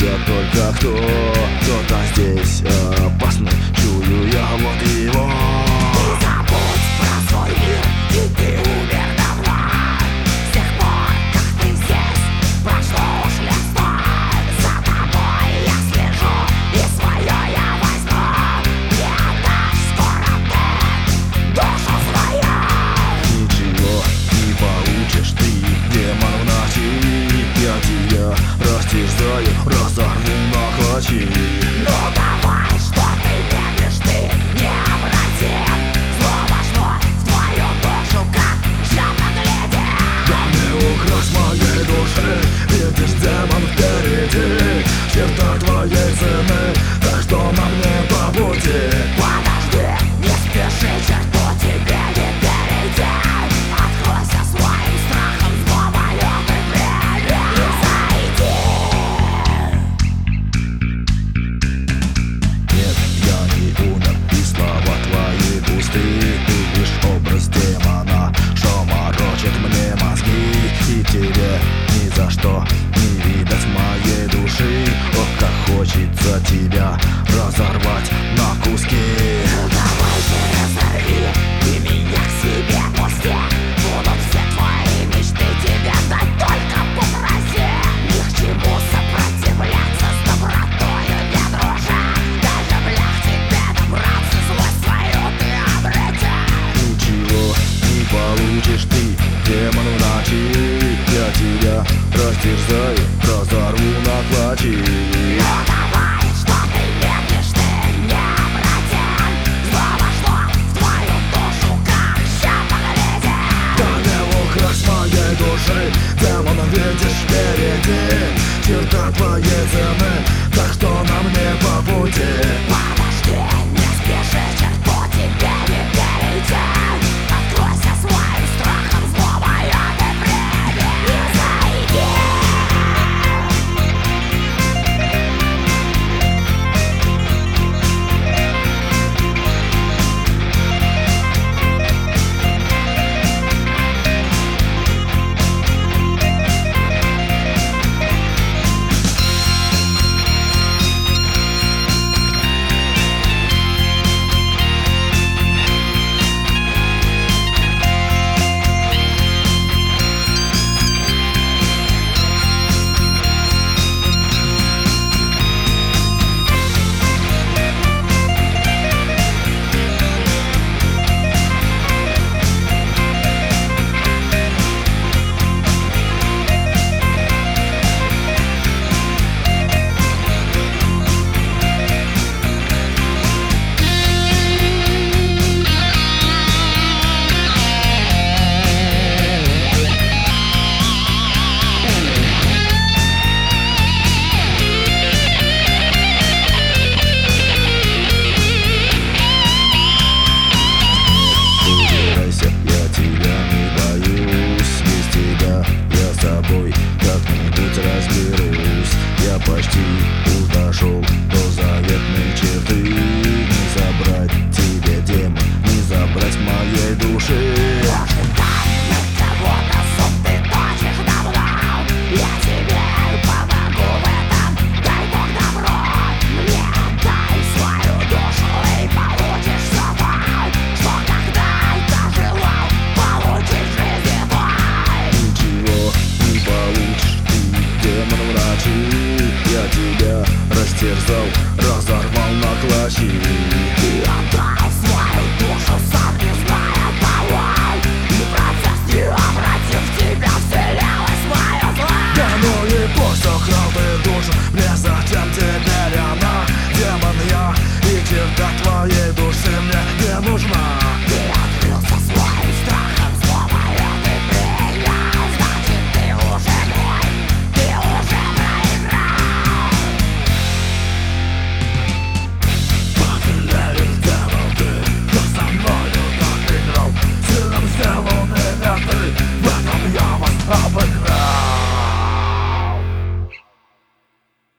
тебя только кто-то здесь опасный. Чую я вот его. Ты забудь про свой мир, и ты умер давно. С тех пор, как ты здесь, прошло уж лет 100. За тобой я слежу, и свое я возьму. Не отдашь скоро ты душу свою. Ничего не получишь ты, демон в ночи. Я тебя растерзаю, разорву на клочки. Ну давай, что ты медлишь, ты необратим. Зло вошло в твою душу, как жадно глядя. Да не украсть моей души, видишь, демон впереди. Черта твоей цены, так что на мне по пути. Подожди, не спеши, черту тебе не перейти. Откройся своим страхом, злобою ты время и зайди. Нет, я не умер, и слова твои пусты. Ты лишь образ демона, что морочит мне мозги. И тебе ни за что не видать моей души. Ох, как хочется тебя разорвать на куски. Ну давай же разорви, и меня к себе пусти. Будут все твои мечты тебе дать, только попроси. Ни к чему сопротивляться, с добротою не дружа. Даже блях тебе добраться, злость свою ты обрети. Ничего не получишь ты, демон в ночи. Я тебя растерзаю, разорву на клочки. Ну давай, что ты медлишь, ты необратим. Зло вошло в твою душу, как жадно глядя. Да не украсть моей души, демона видишь впереди. Черта твоей цены, так что на мне по пути. Подожди, не спеши, черту тебе не перейти. Откройся своим страхом, злобою ты прими и зайди. Убирайся, я тебя не боюсь. Без тебя я с тобой как-нибудь разберусь. Я почти дошел до заветной черты. Не забрать тебе, демон, не забрать моей души. Может, тайны кого-то зуб ты точишь давно. Я тебе помогу в этом, дай Бог добро. Мне отдай свою душу и получишь все то, что когда-то желал получить в жизни твой. Ничего не получишь ты, демон в ночи. Я тебя растерзал,